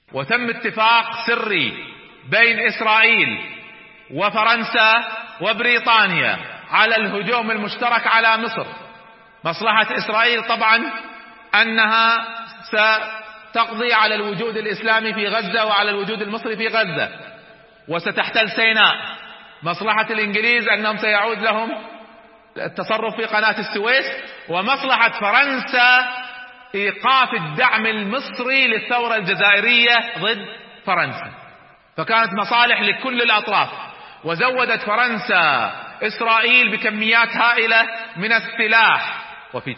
وتم اتفاق سري بين إسرائيل وفرنسا وبريطانيا على الهجوم المشترك على مصر. مصلحة إسرائيل طبعا أنها ستقضي على الوجود الإسلامي في غزة وعلى الوجود المصري في غزة، وستحتل سيناء. مصلحة الإنجليز أنهم سيعود لهم التصرف في قناة السويس، ومصلحة فرنسا إيقاف الدعم المصري للثورة الجزائرية ضد فرنسا. فكانت مصالح لكل الأطراف. وزودت فرنسا إسرائيل بكميات هائلة من السلاح. وفي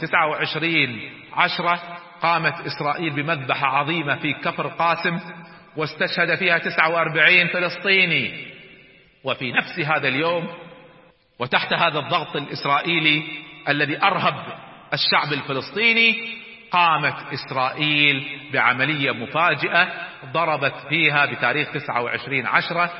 29/10 قامت إسرائيل بمذبحة عظيمة في كفر قاسم، واستشهد فيها 49 فلسطيني. وفي نفس هذا اليوم وتحت هذا الضغط الإسرائيلي الذي أرهب الشعب الفلسطيني، قامت إسرائيل بعملية مفاجئة ضربت فيها بتاريخ 29/10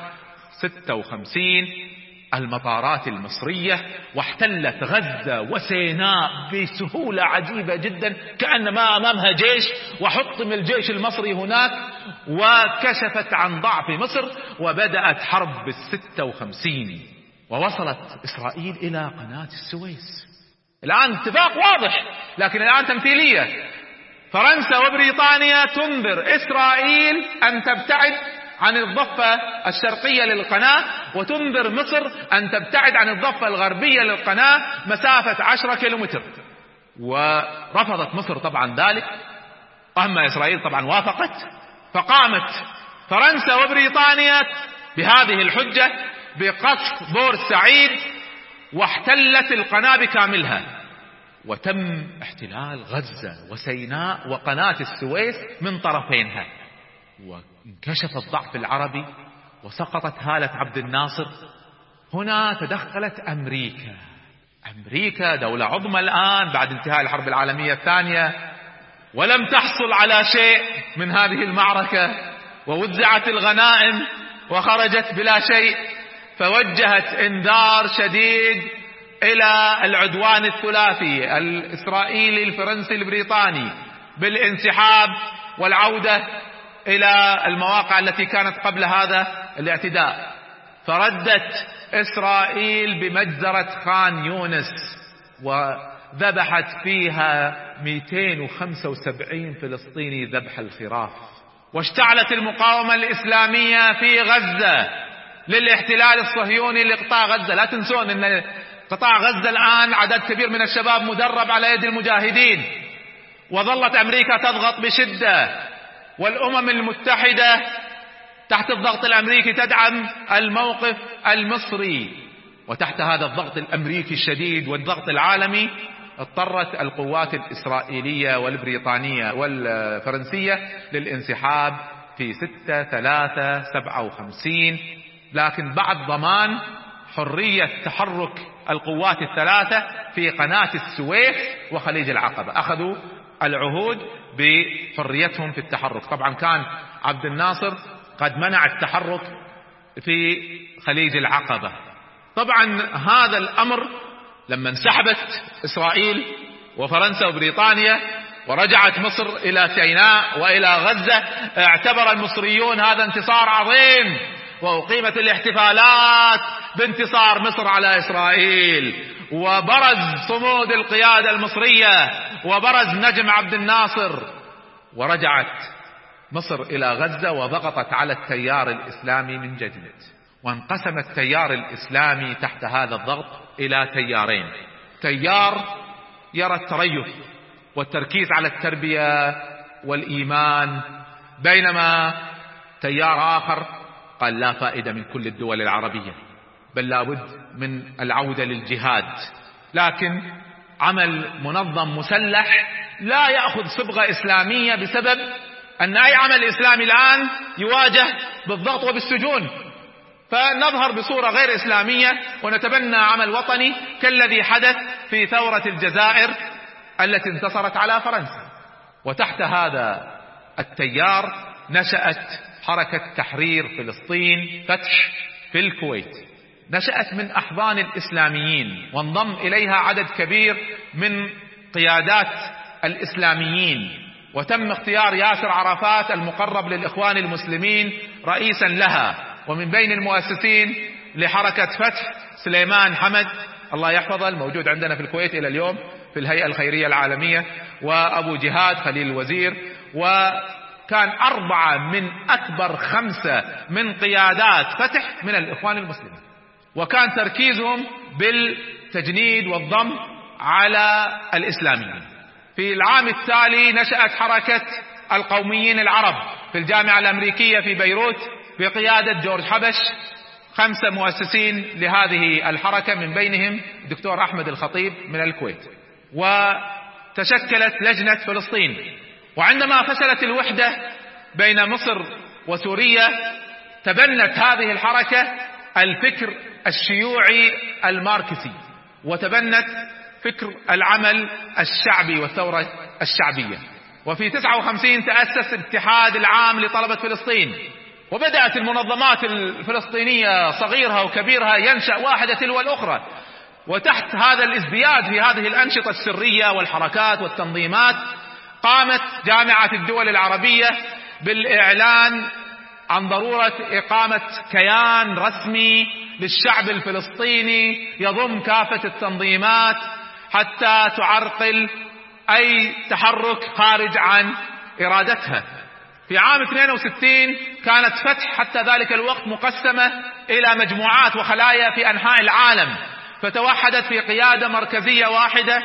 56 المطارات المصرية، واحتلت غزة وسيناء بسهولة عجيبة جدا، كأن ما أمامها جيش، وحطم الجيش المصري هناك، وكشفت عن ضعف مصر، وبدأت حرب 56، ووصلت إسرائيل إلى قناة السويس. الآن اتفاق واضح، لكن الآن تمثيلية. فرنسا وبريطانيا تنذر إسرائيل أن تبتعد عن الضفة الشرقية للقناة، وتنذر مصر أن تبتعد عن الضفة الغربية للقناة مسافة 10 كيلومتر. ورفضت مصر طبعا ذلك، أما إسرائيل طبعا وافقت. فقامت فرنسا وبريطانيا بهذه الحجة بقصف بورسعيد، واحتلت القناة بكاملها، وتم احتلال غزة وسيناء وقناة السويس من طرفينها. وانكشف الضعف العربي وسقطت هالة عبد الناصر. هنا تدخلت أمريكا دولة عظمى الآن بعد انتهاء الحرب العالمية الثانية، ولم تحصل على شيء من هذه المعركة، ووزعت الغنائم وخرجت بلا شيء. فوجهت انذار شديد إلى العدوان الثلاثي الإسرائيلي الفرنسي البريطاني بالانسحاب والعودة إلى المواقع التي كانت قبل هذا الاعتداء. فردت إسرائيل بمجزرة خان يونس، وذبحت فيها 275 فلسطيني ذبح الخراف. واشتعلت المقاومة الإسلامية في غزة للاحتلال الصهيوني لقطاع غزة. لا تنسون أن قطاع غزة الآن عدد كبير من الشباب مدرب على يد المجاهدين. وظلت أمريكا تضغط بشدة، والأمم المتحدة تحت الضغط الأمريكي تدعم الموقف المصري. وتحت هذا الضغط الأمريكي الشديد والضغط العالمي اضطرت القوات الإسرائيلية والبريطانية والفرنسية للانسحاب في 6/3/57، لكن بعد ضمان حرية تحرك القوات الثلاثة في قناة السويس وخليج العقبة. أخذوا العهود بحريتهم في التحرك. طبعا كان عبد الناصر قد منع التحرك في خليج العقبة. طبعا هذا الأمر لما انسحبت إسرائيل وفرنسا وبريطانيا ورجعت مصر إلى سيناء وإلى غزة، اعتبر المصريون هذا انتصار عظيم، وأقيمت الاحتفالات بانتصار مصر على إسرائيل، وبرز صمود القيادة المصرية، وبرز نجم عبد الناصر. ورجعت مصر إلى غزة وضغطت على التيار الإسلامي من جديد، وانقسم التيار الإسلامي تحت هذا الضغط إلى تيارين: تيار يرى التريث والتركيز على التربية والإيمان، بينما تيار آخر قال لا فائدة من كل الدول العربية، بل لابد من العودة للجهاد، لكن عمل منظم مسلح لا يأخذ صبغة إسلامية، بسبب أن أي عمل إسلامي الآن يواجه بالضغط وبالسجون. فنظهر بصورة غير إسلامية ونتبنى عمل وطني كالذي حدث في ثورة الجزائر التي انتصرت على فرنسا. وتحت هذا التيار نشأت حركة تحرير فلسطين فتح في الكويت، نشأت من أحضان الإسلاميين، وانضم إليها عدد كبير من قيادات الإسلاميين وتم اختيار ياسر عرفات المقرب للإخوان المسلمين رئيسا لها. ومن بين المؤسسين لحركة فتح سليمان حمد الله يحفظه، الموجود عندنا في الكويت إلى اليوم في الهيئة الخيرية العالمية، وأبو جهاد خليل الوزير. وكان 4 من أكبر 5 من قيادات فتح من الإخوان المسلمين، وكان تركيزهم بالتجنيد والضم على الإسلاميين. في العام التالي نشأت حركة القوميين العرب في الجامعة الأمريكية في بيروت بقيادة جورج حبش، 5 مؤسسين لهذه الحركة، من بينهم الدكتور أحمد الخطيب من الكويت. وتشكلت لجنة فلسطين. وعندما فشلت الوحدة بين مصر وسوريا تبنت هذه الحركة الفكر الشيوعي الماركسي، وتبنت فكر العمل الشعبي والثورة الشعبية. وفي 59 تأسس الاتحاد العام لطلبة فلسطين، وبدأت المنظمات الفلسطينية صغيرها وكبيرها ينشأ واحدة تلو الأخرى. وتحت هذا الازدياد في هذه الأنشطة السرية والحركات والتنظيمات قامت جامعة الدول العربية بالإعلان عن ضرورة إقامة كيان رسمي للشعب الفلسطيني يضم كافة التنظيمات حتى تعرقل أي تحرك خارج عن إرادتها. في عام 62 كانت فتح حتى ذلك الوقت مقسمة إلى مجموعات وخلايا في أنحاء العالم، فتوحدت في قيادة مركزية واحدة،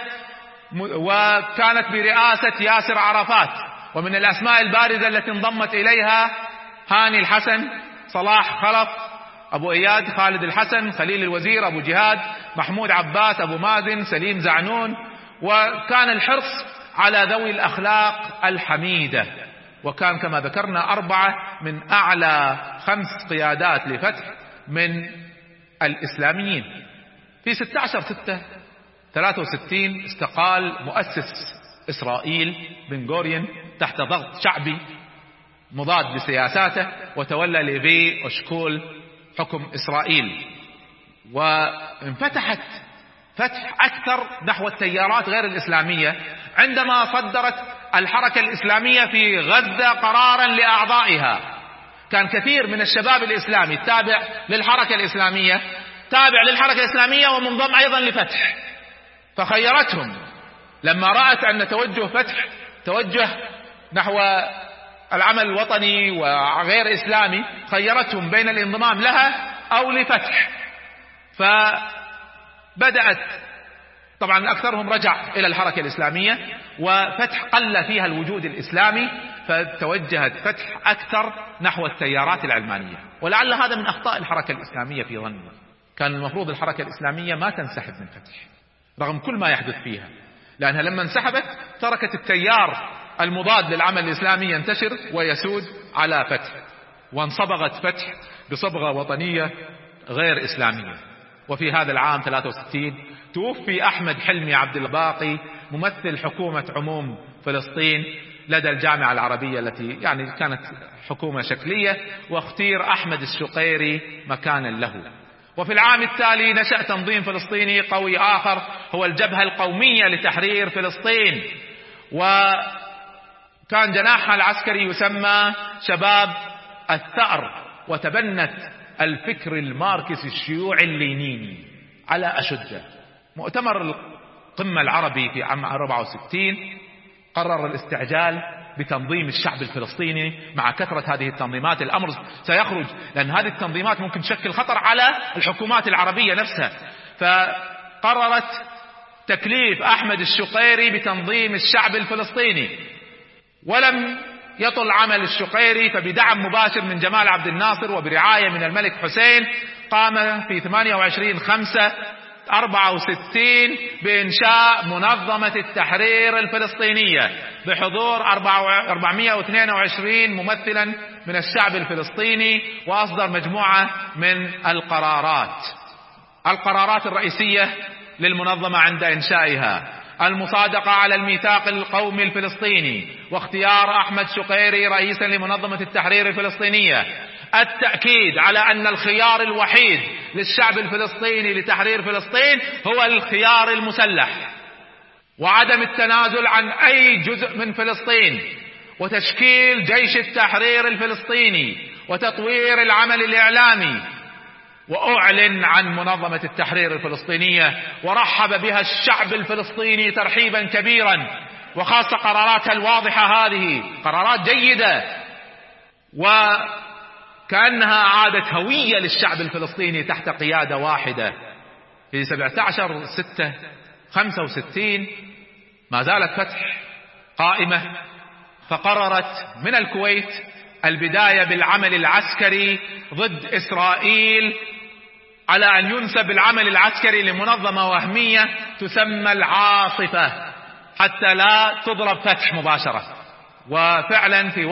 وكانت برئاسة ياسر عرفات. ومن الأسماء البارزة التي انضمت إليها هاني الحسن، صلاح خلف، أبو إياد، خالد الحسن، خليل الوزير، أبو جهاد، محمود عباس، أبو مازن، سليم زعنون. وكان الحرص على ذوي الأخلاق الحميدة. وكان كما ذكرنا 4 من أعلى 5 قيادات لفتح من الإسلاميين. في 16/6/63 استقال مؤسس إسرائيل بن غوريون تحت ضغط شعبي مضاد لسياساته، وتولى ليفي أشكول حكم إسرائيل. وانفتحت فتح أكثر نحو التيارات غير الإسلامية عندما صدرت الحركة الإسلامية في غزة قرارا لأعضائها. كان كثير من الشباب الإسلامي التابع للحركة الإسلامية تابع للحركة الإسلامية ومنضم أيضا لفتح، فخيرتهم لما رأت أن توجه فتح توجه نحو العمل الوطني وغير إسلامي، خيرتهم بين الانضمام لها أو لفتح. فبدأت طبعا أكثرهم رجع إلى الحركة الإسلامية، وفتح قل فيها الوجود الإسلامي، فتوجهت فتح أكثر نحو التيارات العلمانية. ولعل هذا من أخطاء الحركة الإسلامية في ظني. كان المفروض الحركة الإسلامية ما تنسحب من فتح رغم كل ما يحدث فيها، لأنها لما انسحبت تركت التيار المضاد للعمل الإسلامي ينتشر ويسود على فتح، وانصبغت فتح بصبغة وطنية غير إسلامية. وفي هذا العام 63 توفي أحمد حلمي عبد الباقي ممثل حكومة عموم فلسطين لدى الجامعة العربية التي يعني كانت حكومة شكلية، واختير أحمد الشقيري مكانا له. وفي العام التالي نشأ تنظيم فلسطيني قوي آخر هو الجبهة القومية لتحرير فلسطين، وكان جناحها العسكري يسمى شباب الثأر، وتبنت الفكر الماركسي الشيوعي اللينيني على أشده. مؤتمر القمة العربي في عام 64 قرر الاستعجال بتنظيم الشعب الفلسطيني. مع كثرة هذه التنظيمات الأمر سيخرج، لأن هذه التنظيمات ممكن تشكل خطر على الحكومات العربية نفسها. فقررت تكليف أحمد الشقيري بتنظيم الشعب الفلسطيني، ولم يطل عمل الشقيري، فبدعم مباشر من جمال عبد الناصر وبرعاية من الملك حسين قام في 28/5/64 بإنشاء منظمة التحرير الفلسطينية بحضور 422 ممثلا من الشعب الفلسطيني، وأصدر مجموعة من القرارات الرئيسية للمنظمة عند إنشائها: المصادقة على الميثاق القومي الفلسطيني، واختيار أحمد شقيري رئيسا لمنظمة التحرير الفلسطينية، التأكيد على أن الخيار الوحيد للشعب الفلسطيني لتحرير فلسطين هو الخيار المسلح، وعدم التنازل عن أي جزء من فلسطين، وتشكيل جيش التحرير الفلسطيني وتطوير العمل الإعلامي، وأعلن عن منظمة التحرير الفلسطينية ورحب بها الشعب الفلسطيني ترحيبا كبيرا، وخاصة قراراتها الواضحة هذه قرارات جيدة وكأنها عادت هوية للشعب الفلسطيني تحت قيادة واحدة. في 17/6/65 ما زالت فتح قائمة، فقررت من الكويت البداية بالعمل العسكري ضد إسرائيل، على أن ينسب العمل العسكري لمنظمة وهمية تسمى العاصفة حتى لا تضرب فتح مباشرة. وفعلا في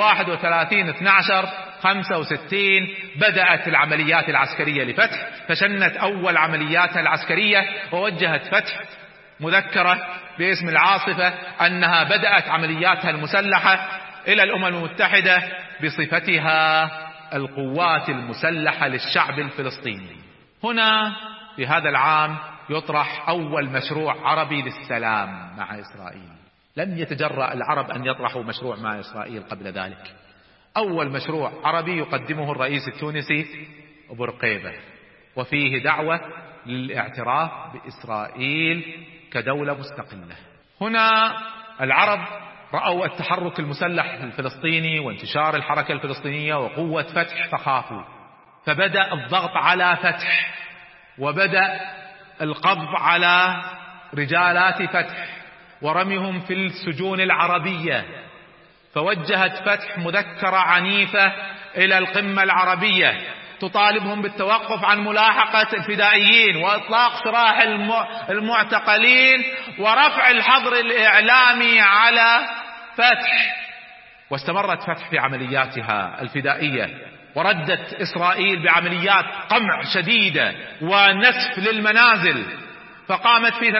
31/12/65 بدأت العمليات العسكرية لفتح، فشنت أول عملياتها العسكرية ووجهت فتح مذكرة باسم العاصفة أنها بدأت عملياتها المسلحة إلى الأمم المتحدة بصفتها القوات المسلحة للشعب الفلسطيني. هنا في هذا العام يطرح أول مشروع عربي للسلام مع إسرائيل. لم يتجرأ العرب أن يطرحوا مشروع مع إسرائيل قبل ذلك. أول مشروع عربي يقدمه الرئيس التونسي بورقيبة، وفيه دعوة للاعتراف بإسرائيل كدولة مستقلة. هنا العرب رأوا التحرك المسلح الفلسطيني وانتشار الحركة الفلسطينية وقوة فتح فخافوا، فبدأ الضغط على فتح وبدأ القبض على رجالات فتح ورميهم في السجون العربية. فوجهت فتح مذكرة عنيفة إلى القمة العربية تطالبهم بالتوقف عن ملاحقة الفدائيين وإطلاق سراح المعتقلين ورفع الحظر الإعلامي على فتح. واستمرت فتح في عملياتها الفدائية، وردت إسرائيل بعمليات قمع شديدة ونسف للمنازل، فقامت في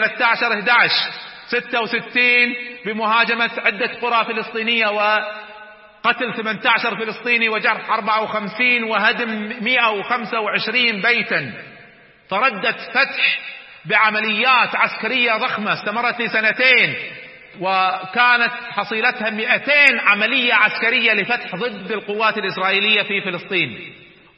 13/11/66 بمهاجمة عدة قرى فلسطينية وقتل 18 فلسطيني وجرح 54 وهدم 125 بيتا. فردت فتح بعمليات عسكرية ضخمة استمرت لسنتين، وكانت حصيلتها 200 عملية عسكرية لفتح ضد القوات الإسرائيلية في فلسطين.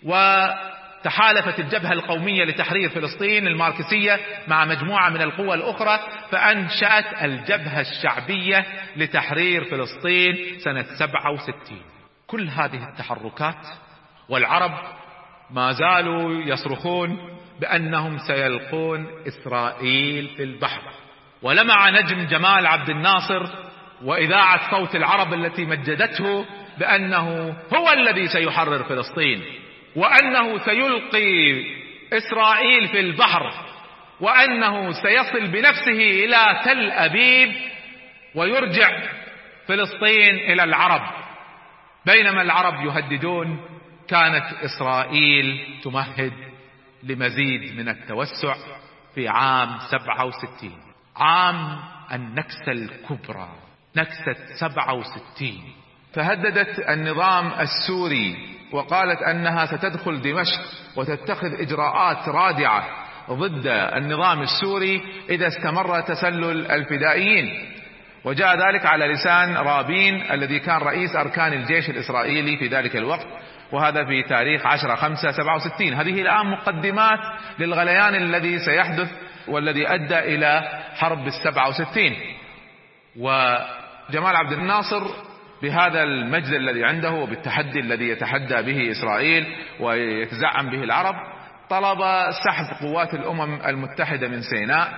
وتحالفت الجبهة القومية لتحرير فلسطين الماركسية مع مجموعة من القوى الأخرى، فأنشأت الجبهة الشعبية لتحرير فلسطين سنة 67. كل هذه التحركات والعرب ما زالوا يصرخون بأنهم سيلقون إسرائيل في البحر. ولمع نجم جمال عبد الناصر وإذاعة صوت العرب التي مجدته بأنه هو الذي سيحرر فلسطين، وأنه سيلقي إسرائيل في البحر، وأنه سيصل بنفسه إلى تل أبيب ويرجع فلسطين إلى العرب. بينما العرب يهددون، كانت إسرائيل تمهد لمزيد من التوسع في عام 67، عام النكسة الكبرى، نكسة 67. فهددت النظام السوري وقالت أنها ستدخل دمشق وتتخذ إجراءات رادعة ضد النظام السوري إذا استمر تسلل الفدائيين. وجاء ذلك على لسان رابين الذي كان رئيس أركان الجيش الإسرائيلي في ذلك الوقت، وهذا في تاريخ 10/5/67. هذه الآن مقدمات للغليان الذي سيحدث والذي أدى إلى حرب 67. وجمال عبد الناصر بهذا المجد الذي عنده وبالتحدي الذي يتحدى به إسرائيل ويتزعم به العرب، طلب سحب قوات الأمم المتحدة من سيناء،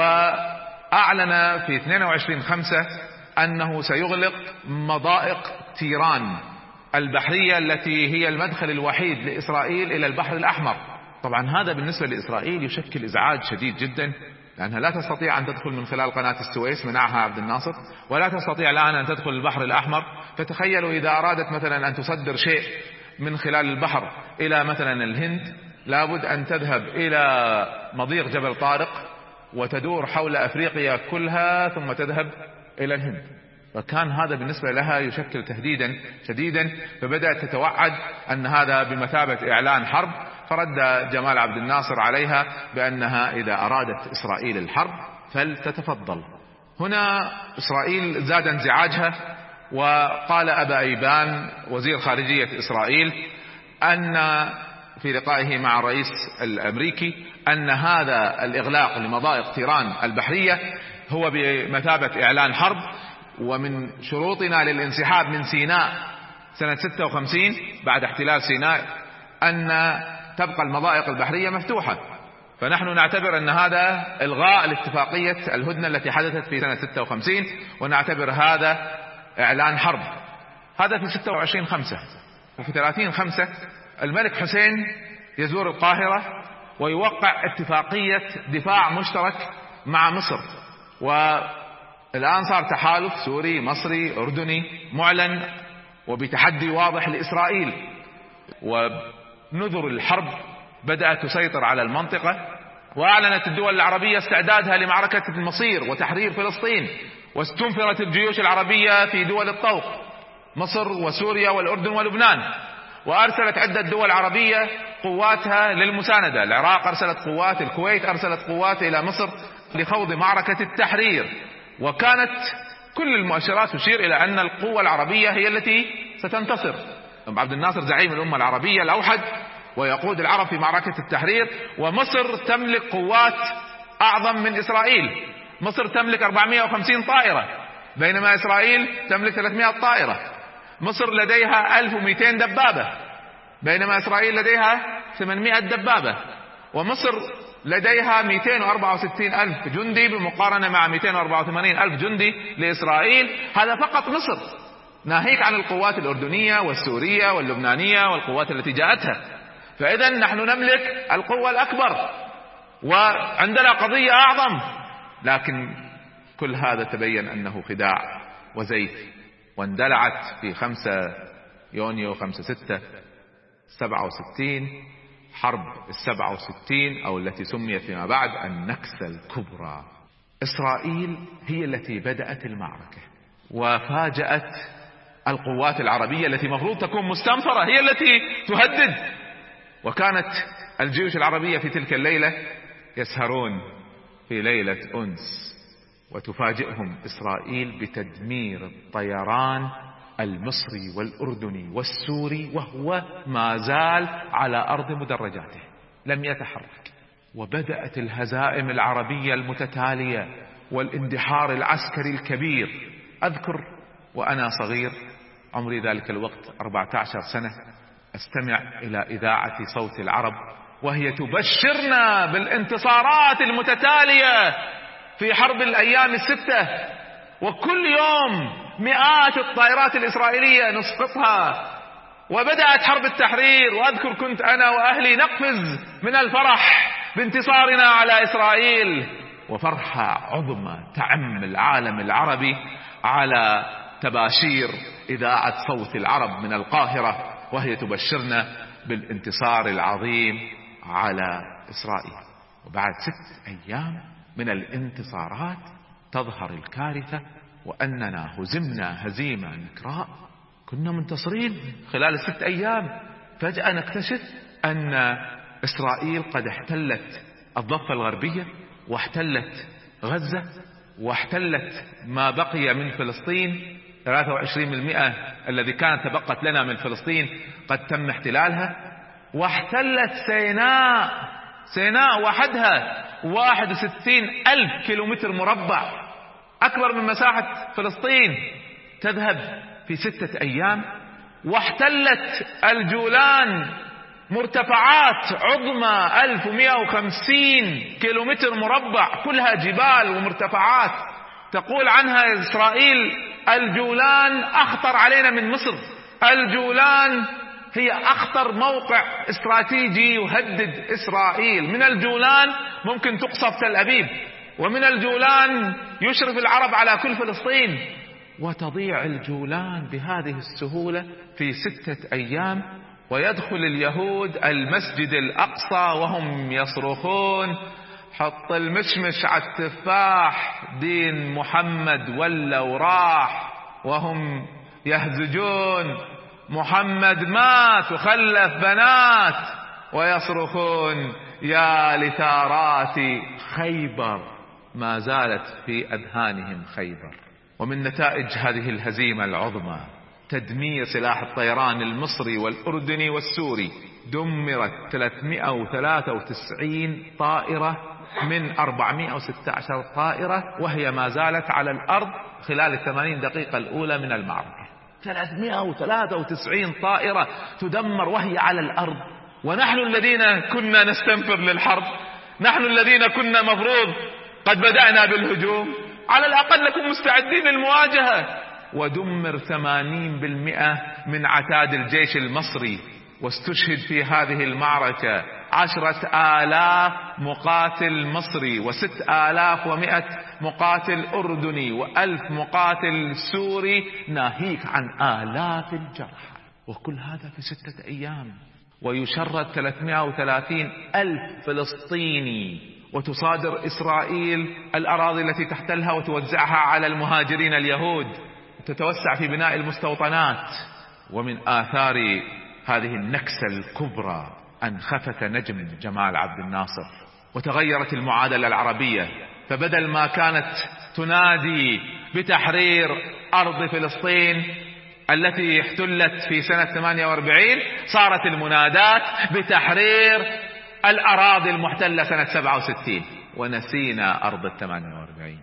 وأعلن في 22/5 أنه سيغلق مضائق تيران البحرية التي هي المدخل الوحيد لإسرائيل إلى البحر الأحمر. طبعا هذا بالنسبة لإسرائيل يشكل إزعاج شديد جدا، لأنها لا تستطيع أن تدخل من خلال قناة السويس، منعها عبد الناصر، ولا تستطيع الآن أن تدخل البحر الأحمر. فتخيلوا إذا أرادت مثلا أن تصدر شيء من خلال البحر إلى مثلا الهند، لابد أن تذهب إلى مضيق جبل طارق وتدور حول أفريقيا كلها ثم تذهب إلى الهند. فكان هذا بالنسبة لها يشكل تهديدا شديدا، فبدأت تتوعد أن هذا بمثابة إعلان حرب. فرد جمال عبد الناصر عليها بأنها إذا أرادت إسرائيل الحرب فلتتفضل. هنا إسرائيل زاد انزعاجها وقال أبا أيبان وزير خارجية إسرائيل أن في لقائه مع الرئيس الأمريكي أن هذا الإغلاق لمضائق تيران البحرية هو بمثابة إعلان حرب، ومن شروطنا للانسحاب من سيناء سنة 56 بعد احتلال سيناء أن تبقى المضائق البحرية مفتوحة. فنحن نعتبر أن هذا إلغاء لاتفاقية الهدنة التي حدثت في سنة 56، ونعتبر هذا إعلان حرب. هذا في 26/5. وفي 30/5 الملك حسين يزور القاهرة ويوقع اتفاقية دفاع مشترك مع مصر، والآن صار تحالف سوري مصري أردني معلن وبتحدي واضح لإسرائيل، ونذر الحرب بدأت تسيطر على المنطقة. وأعلنت الدول العربية استعدادها لمعركة المصير وتحرير فلسطين، واستنفرت الجيوش العربية في دول الطوق مصر وسوريا والأردن ولبنان، وأرسلت عدة دول عربية قواتها للمساندة. العراق أرسلت قوات، الكويت أرسلت قوات إلى مصر لخوض معركة التحرير. وكانت كل المؤشرات تشير إلى أن القوة العربية هي التي ستنتصر. عبد الناصر زعيم الأمة العربية الأوحد ويقود العرب في معركة التحرير، ومصر تملك قوات أعظم من إسرائيل. مصر تملك 450 طائرة بينما إسرائيل تملك 300 طائرة. مصر لديها 1200 دبابة بينما إسرائيل لديها 800 دبابة. ومصر لديها 264 ألف جندي بالمقارنة مع 284 ألف جندي لإسرائيل. هذا فقط مصر، ناهيك عن القوات الأردنية والسورية واللبنانية والقوات التي جاءتها. فإذا نحن نملك القوة الأكبر وعندنا قضية أعظم، لكن كل هذا تبين أنه خداع وزيف. واندلعت في 5 يونيو 5/6/67 حرب 67 أو التي سميت فيما بعد النكسة الكبرى. إسرائيل هي التي بدأت المعركة وفاجأت القوات العربية التي مفروض تكون مستنفرة، هي التي تهدد. وكانت الجيوش العربية في تلك الليلة يسهرون في ليلة أنس، وتفاجئهم إسرائيل بتدمير الطيران المصري والأردني والسوري وهو ما زال على أرض مدرجاته لم يتحرك. وبدأت الهزائم العربية المتتالية والاندحار العسكري الكبير. أذكر وأنا صغير عمري ذلك الوقت 14 سنة أستمع إلى إذاعة صوت العرب وهي تبشرنا بالانتصارات المتتالية في حرب الأيام 6، وكل يوم مئات الطائرات الإسرائيلية نسقطها. وبدأت حرب التحرير، وأذكر كنت أنا وأهلي نقفز من الفرح بانتصارنا على إسرائيل، وفرحة عظمى تعم العالم العربي على تباشير إذاعة صوت العرب من القاهرة وهي تبشرنا بالانتصار العظيم على إسرائيل. وبعد 6 أيام من الانتصارات تظهر الكارثة، وأننا هزمنا هزيمة نكراء. كنا منتصرين خلال 6 أيام، فجأة نكتشف أن إسرائيل قد احتلت الضفة الغربية واحتلت غزة واحتلت ما بقي من فلسطين. 23% الذي كانت تبقت لنا من فلسطين قد تم احتلالها، واحتلت سيناء وحدها 61,000 كيلومتر مربع، أكبر من مساحة فلسطين، تذهب في 6 أيام. واحتلت الجولان مرتفعات عظمى 1150 كيلومتر مربع، كلها جبال ومرتفعات. تقول عنها إسرائيل الجولان أخطر علينا من مصر. الجولان هي أخطر موقع استراتيجي يهدد إسرائيل. من الجولان ممكن تقصف تل أبيب، ومن الجولان يشرف العرب على كل فلسطين. وتضيع الجولان بهذه السهولة في 6 أيام، ويدخل اليهود المسجد الأقصى وهم يصرخون حط المشمش على التفاح، دين محمد ولا وراح، وهم يهزجون محمد مات وخلف بنات، ويصرخون يا لثارات خيبر. ما زالت في أذهانهم خيبر. ومن نتائج هذه الهزيمة العظمى تدمير سلاح الطيران المصري والأردني والسوري. دمرت 393 طائرة من 416 طائرة، وهي ما زالت على الأرض خلال 80 دقيقة الأولى من المعركة. 393 طائرة تدمر وهي على الأرض، ونحن الذين كنا نستنفر للحرب، نحن الذين كنا مفروض قد بدأنا بالهجوم، على الأقل نكون مستعدين للمواجهة. ودمر 80% من عتاد الجيش المصري، واستشهد في هذه المعركة 10,000 مقاتل مصري و6,100 مقاتل أردني و1,000 مقاتل سوري، ناهيك عن آلاف الجرحى، وكل هذا في 6 أيام. ويشرد 330,000 فلسطيني، وتصادر إسرائيل الأراضي التي تحتلها وتوزعها على المهاجرين اليهود، تتوسع في بناء المستوطنات. ومن آثار هذه النكسة الكبرى أن خفت نجم جمال عبد الناصر، وتغيرت المعادلة العربية، فبدل ما كانت تنادي بتحرير أرض فلسطين التي احتلت في سنة 48، صارت المنادات بتحرير الأراضي المحتلة سنة 67، ونسينا أرض 48.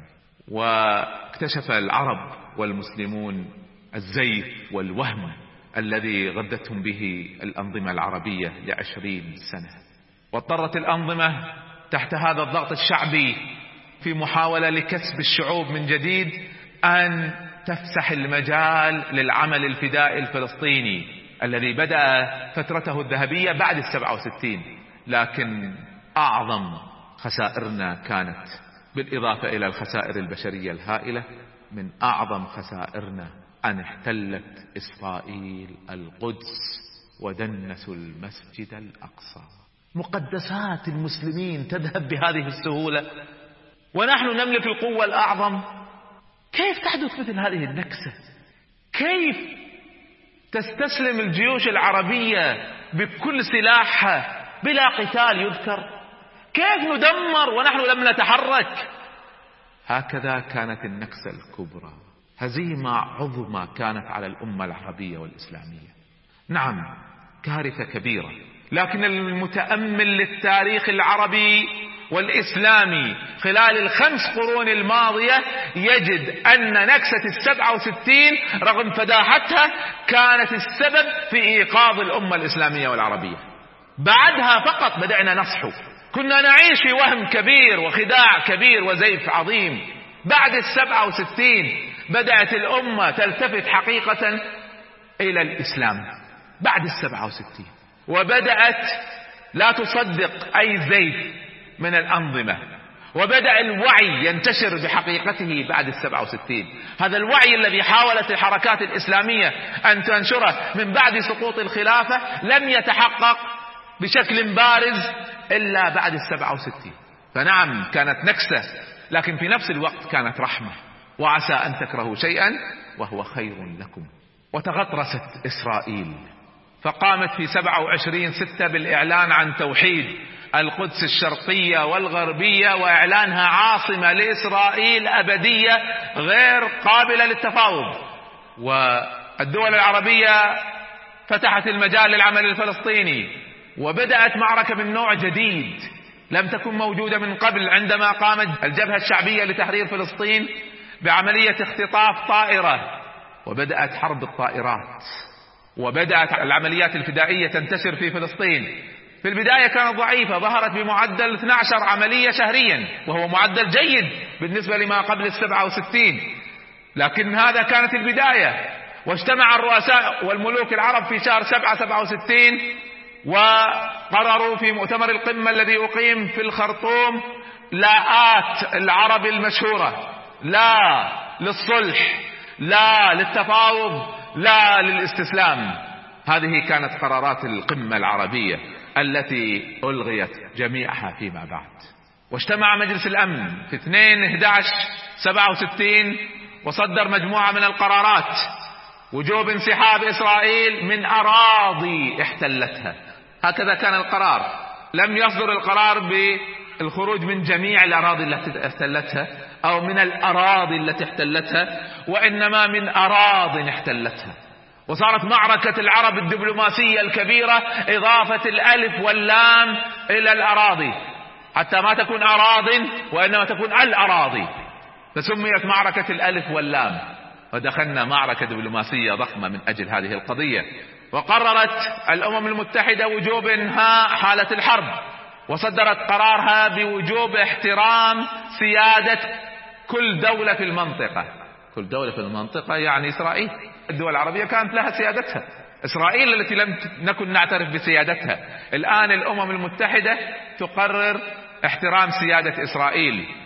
واكتشف العرب والمسلمون الزيف والوهم الذي غدتهم به الأنظمة العربية ل20 سنة، واضطرت الأنظمة تحت هذا الضغط الشعبي في محاولة لكسب الشعوب من جديد أن تفسح المجال للعمل الفدائي الفلسطيني الذي بدأ فترته الذهبية بعد 67. لكن أعظم خسائرنا كانت، بالإضافة إلى الخسائر البشرية الهائلة، من أعظم خسائرنا أن احتلت إسرائيل القدس ودنسوا المسجد الأقصى. مقدسات المسلمين تذهب بهذه السهولة ونحن نملك القوة الأعظم. كيف تحدث مثل هذه النكسة؟ كيف تستسلم الجيوش العربية بكل سلاحها بلا قتال يذكر؟ كيف ندمر ونحن لم نتحرك؟ هكذا كانت النكسة الكبرى، هزيمة عظمى كانت على الأمة العربية والإسلامية. نعم، كارثة كبيرة، لكن المتأمل للتاريخ العربي والإسلامي خلال ال5 قرون الماضية يجد أن نكسة 67 رغم فداحتها كانت السبب في إيقاظ الأمة الإسلامية والعربية. بعدها فقط بدأنا نصحو، كنا نعيش في وهم كبير وخداع كبير وزيف عظيم. بعد 67 بدأت الأمة تلتفت حقيقة إلى الإسلام بعد 67، وبدأت لا تصدق أي زيف من الأنظمة، وبدأ الوعي ينتشر بحقيقته بعد 67. هذا الوعي الذي حاولت الحركات الإسلامية أن تنشره من بعد سقوط الخلافة لم يتحقق بشكل بارز إلا بعد 67. فنعم كانت نكسة، لكن في نفس الوقت كانت رحمة. وعسى أن تكرهوا شيئا وهو خير لكم. وتغطرست إسرائيل فقامت في 27/6 بالإعلان عن توحيد القدس الشرقية والغربية، وإعلانها عاصمة لإسرائيل أبدية غير قابلة للتفاوض. والدول العربية فتحت المجال للعمل الفلسطيني، وبدأت معركة من نوع جديد لم تكن موجودة من قبل، عندما قامت الجبهة الشعبية لتحرير فلسطين بعملية اختطاف طائرة، وبدأت حرب الطائرات، وبدأت العمليات الفدائية تنتشر في فلسطين. في البداية كانت ضعيفة، ظهرت بمعدل 12 عملية شهريا، وهو معدل جيد بالنسبة لما قبل 67، لكن هذا كانت البداية. واجتمع الرؤساء والملوك العرب في شهر 7 67 وقرروا في مؤتمر القمة الذي أقيم في الخرطوم لاءات العرب المشهورة: لا للصلح، لا للتفاوض، لا للاستسلام. هذه كانت قرارات القمة العربية التي ألغيت جميعها فيما بعد. واجتمع مجلس الأمن في 2/11/67 وصدر مجموعة من القرارات: وجوب انسحاب إسرائيل من أراضي احتلتها. هكذا كان القرار. لم يصدر القرار الخروج من جميع الأراضي التي احتلتها أو من الأراضي التي احتلتها، وإنما من أراضٍ احتلتها. وصارت معركة العرب الدبلوماسية الكبيرة إضافة الألف واللام إلى الأراضي، حتى ما تكون أراضٍ وإنما تكون الأراضي، فسميت معركة الألف واللام. ودخلنا معركة دبلوماسية ضخمة من أجل هذه القضية. وقررت الأمم المتحدة وجوب إنهاء حالة الحرب، وصدرت قرارها بوجوب احترام سيادة كل دولة في المنطقة. كل دولة في المنطقة يعني إسرائيل. الدول العربية كانت لها سيادتها، إسرائيل التي لم نكن نعترف بسيادتها. الآن الأمم المتحدة تقرر احترام سيادة إسرائيل